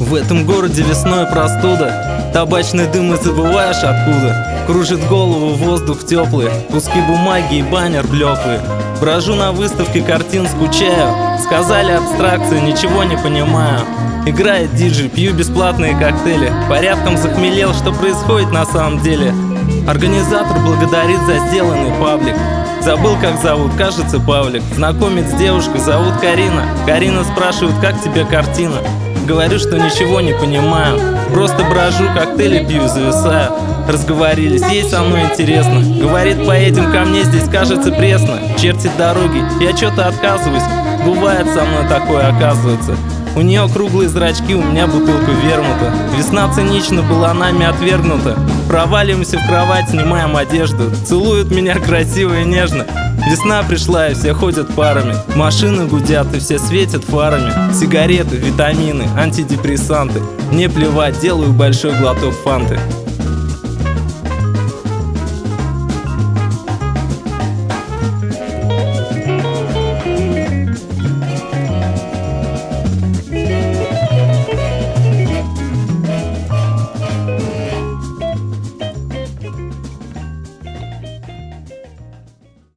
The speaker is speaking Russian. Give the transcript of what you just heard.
В этом городе весной простуда, табачный дым и забываешь откуда. Кружит голову воздух теплый, куски бумаги и баннер блеклый. Брожу на выставке картин, скучаю. Сказали абстракция, ничего не понимаю. Играет диджей, пью бесплатные коктейли. Порядком захмелел, что происходит на самом деле. Организатор благодарит за сделанный паблик. Забыл, как зовут, кажется, Павлик. Знакомит с девушкой, зовут Карина. Карина спрашивает, как тебе картина. Говорю, что ничего не понимаю. Просто брожу, коктейли пью и зависаю. Разговорились, ей со мной интересно. Говорит, поедем ко мне, здесь кажется пресно. Чертит дороги, я что-то отказываюсь. Бывает со мной такое, оказывается. У нее круглые зрачки, у меня бутылка вермута. Весна цинично была нами отвергнута. Проваливаемся в кровать, снимаем одежду. Целуют меня красиво и нежно. Весна пришла, и все ходят парами. Машины гудят, и все светят фарами. Сигареты, витамины, антидепрессанты. Мне плевать, делаю большой глоток фанты.